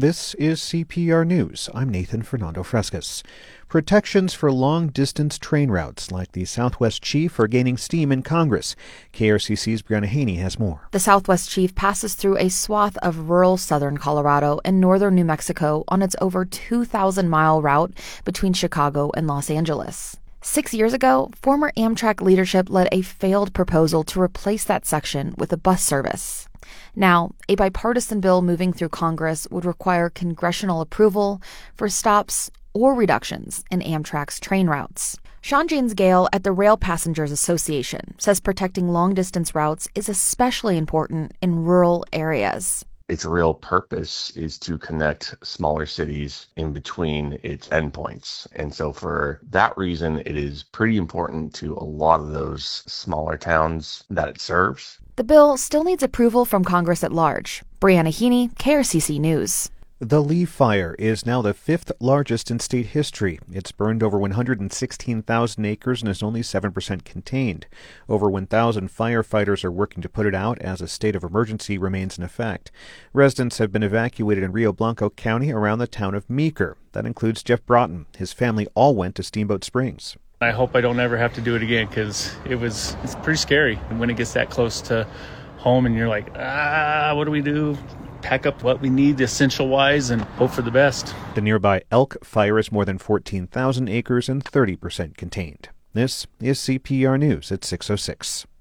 This is CPR News. I'm Nathan Fernando Frescas. Protections for long-distance train routes like the Southwest Chief are gaining steam in Congress. KRCC's Brianna Haney has more. The Southwest Chief passes through a swath of rural southern Colorado and northern New Mexico on its over 2,000-mile route between Chicago and Los Angeles. 6 years ago, former Amtrak leadership led a failed proposal to replace that section with a bus service. Now, a bipartisan bill moving through Congress would require congressional approval for stops or reductions in Amtrak's train routes. Sean James Gale at the Rail Passengers Association says protecting long-distance routes is especially important in rural areas. Its real purpose is to connect smaller cities in between its endpoints. And so for that reason, it is pretty important to a lot of those smaller towns that it serves. The bill still needs approval from Congress at large. Brianna Haney, KRCC News. The Lee Fire is now the fifth largest in state history. It's burned over 116,000 acres and is only 7% contained. Over 1,000 firefighters are working to put it out as a state of emergency remains in effect. Residents have been evacuated in Rio Blanco County around the town of Meeker. That includes Jeff Broughton. His family all went to Steamboat Springs. I hope I don't ever have to do it again because it's pretty scary. And when it gets that close to home and you're like, what do we do? Pack up what we need essential-wise and hope for the best. The nearby Elk Fire is more than 14,000 acres and 30% contained. This is CPR News at 6:06.